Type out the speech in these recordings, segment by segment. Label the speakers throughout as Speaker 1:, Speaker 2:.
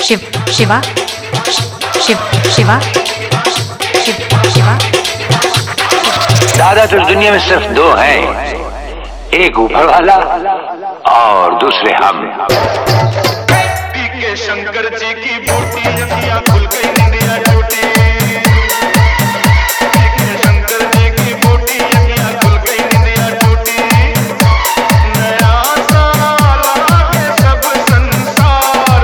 Speaker 1: शिव शिवा शिव शिवा शिव शिवा।
Speaker 2: दादा तो दुनिया में सिर्फ दो हैं, एक ऊपर वाला और दूसरे हम।
Speaker 3: के शंकर जी की बूटी अखियां खुल गई निंदिया टूटी। शंकर जी की बूटी अखियां खुल गई निंदिया टूटी। नया साल आके सब संसार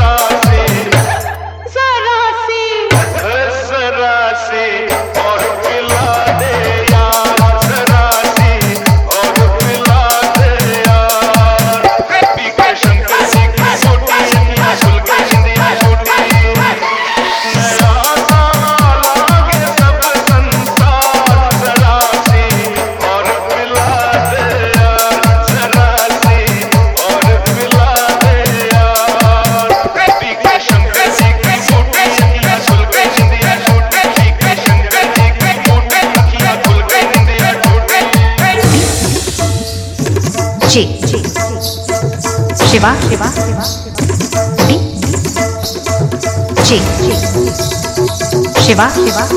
Speaker 3: सरासी और पिला दे यार, सरासी और पिला दे यार। पी के शंकर जी की बूटी अखियां खुल गई निंदिया टूटी। नया साल आके सब संसार सरासी और पिला दे यार, सरासी और पिला दे यार। पी के शंकर जी की बूटी अखियां खुल गई निंदिया टूटी। पी के शंकर जी की बूटी अखियां खुल गई निंदिया टूटी।
Speaker 1: जी शिवा शिवा डी जी शिवा शिवा।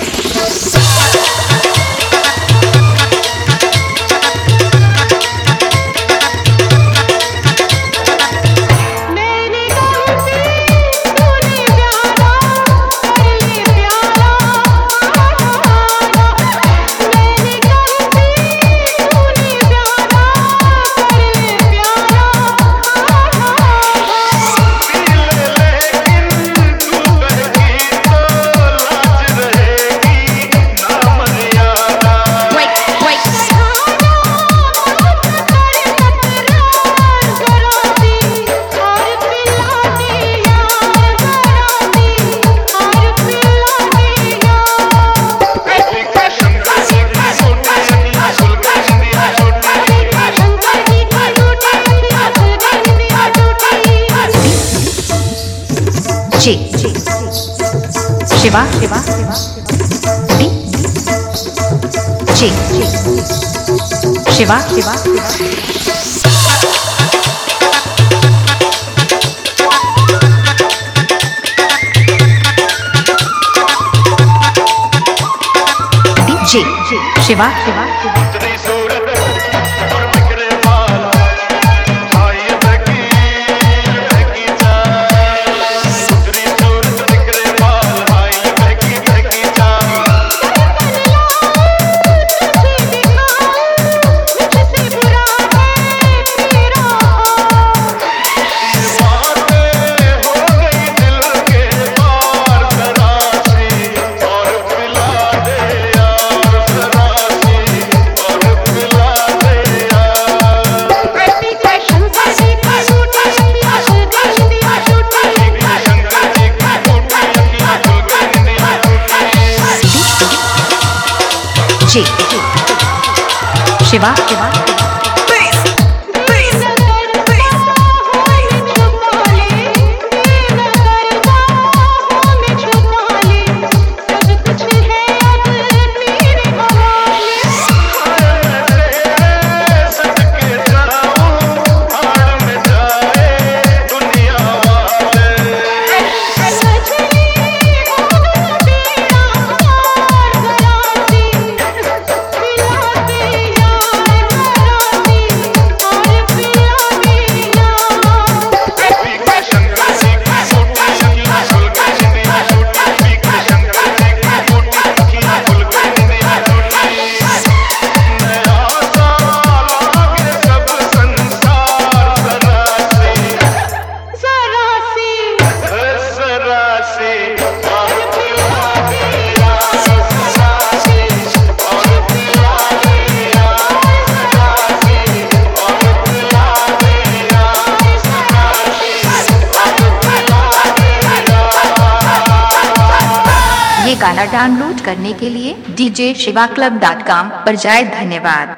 Speaker 1: जी शिवा शिवा डी जी शिवा शिवा। जी शिवा शिवा।
Speaker 3: उतरी सूरत और बिखरे बाल, हाय बहकी बहकी चाल। उतरी सूरत बिखरे बाल, हाय बहकी बहकी चाल। बातें हो गई दिल के पार, सरासी और पिला दे यार, सरासी और पिला दे यार। शंकर जी की बूटी अखियां खुल गई निंदिया टूटी।
Speaker 1: जी शिवा शिवा। ये गाना डाउनलोड करने के लिए djshivaclub.com पर जाए। धन्यवाद।